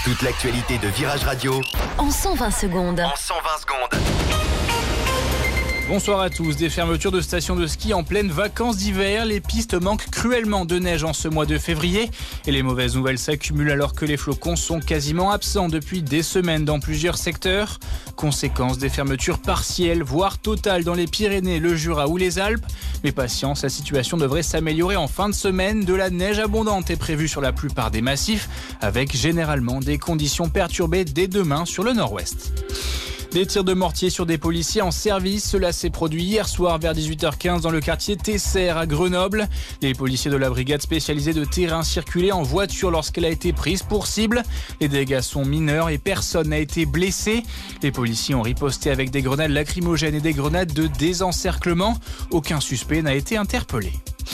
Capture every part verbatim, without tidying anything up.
Toute l'actualité de Virage Radio en cent vingt secondes. En cent vingt secondes. Bonsoir à tous. Des fermetures de stations de ski en pleine vacances d'hiver. Les pistes manquent cruellement de neige en ce mois de février. Et les mauvaises nouvelles s'accumulent alors que les flocons sont quasiment absents depuis des semaines dans plusieurs secteurs. Conséquence des fermetures partielles, voire totales dans les Pyrénées, le Jura ou les Alpes. Mais patience, la situation devrait s'améliorer en fin de semaine. De la neige abondante est prévue sur la plupart des massifs, avec généralement des conditions perturbées dès demain sur le nord-ouest. Des tirs de mortier sur des policiers en service. Cela s'est produit hier soir vers dix-huit heures quinze dans le quartier Tesser à Grenoble. Les policiers de la brigade spécialisée de terrain circulaient en voiture lorsqu'elle a été prise pour cible. Les dégâts sont mineurs et personne n'a été blessé. Les policiers ont riposté avec des grenades lacrymogènes et des grenades de désencerclement. Aucun suspect n'a été interpellé.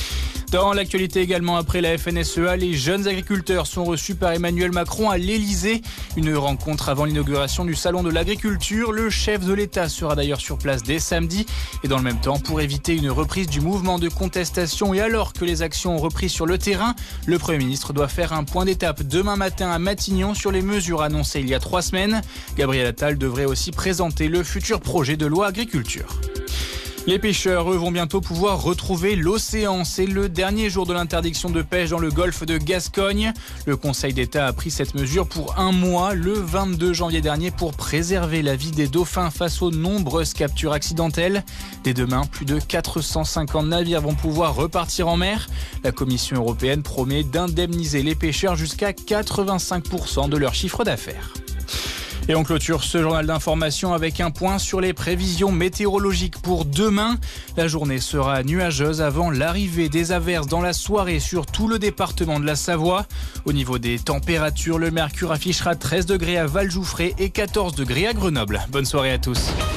Dans l'actualité également, après la F N S E A, les jeunes agriculteurs sont reçus par Emmanuel Macron à l'Elysée. Une rencontre avant l'inauguration du salon de l'agriculture. Le chef de l'État sera d'ailleurs sur place dès samedi. Et dans le même temps, pour éviter une reprise du mouvement de contestation et alors que les actions ont repris sur le terrain, le Premier ministre doit faire un point d'étape demain matin à Matignon sur les mesures annoncées il y a trois semaines. Gabriel Attal devrait aussi présenter le futur projet de loi agriculture. Les pêcheurs, eux, vont bientôt pouvoir retrouver l'océan. C'est le dernier jour de l'interdiction de pêche dans le golfe de Gascogne. Le Conseil d'État a pris cette mesure pour un mois, le vingt-deux janvier dernier, pour préserver la vie des dauphins face aux nombreuses captures accidentelles. Dès demain, plus de quatre cent cinquante navires vont pouvoir repartir en mer. La Commission européenne promet d'indemniser les pêcheurs jusqu'à quatre-vingt-cinq pour cent de leur chiffre d'affaires. Et on clôture ce journal d'information avec un point sur les prévisions météorologiques pour demain. La journée sera nuageuse avant l'arrivée des averses dans la soirée sur tout le département de la Savoie. Au niveau des températures, le mercure affichera treize degrés à Vallejouffré et quatorze degrés à Grenoble. Bonne soirée à tous.